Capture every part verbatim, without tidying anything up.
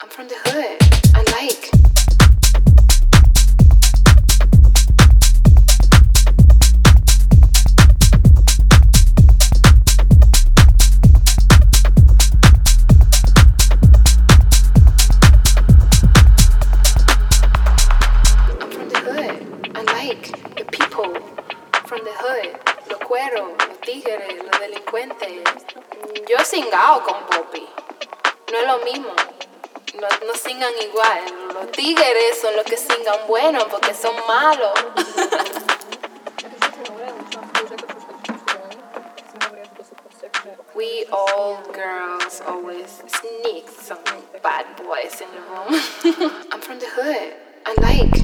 I'm from the hood. I like. I'm from the hood. I like the people from the hood. Los cueros, los tigres, los delincuentes. Yo he singao con Poppy. No es lo mismo. No, no singan igual. Los tigres son los que singan bueno porque son malos. We all girls always sneak some bad boys in the room. I'm from the hood. I like.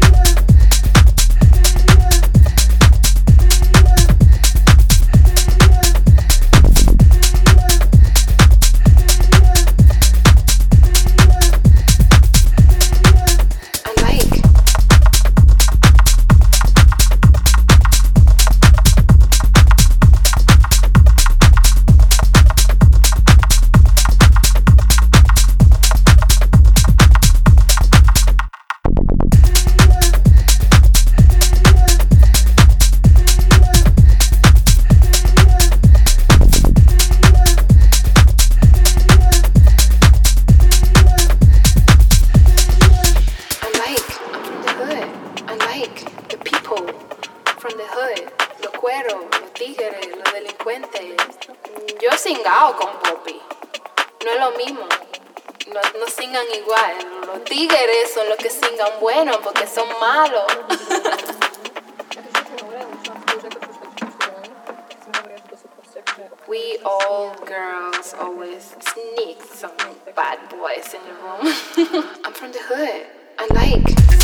From the hood, los cueros, los tigres, los delincuentes. Yo he singao con Poppy. No es lo mismo. No, no singan igual. Los tigres son los que singan bueno porque son malos. We all girls always sneak some bad boys in the room. I'm from the hood. I like.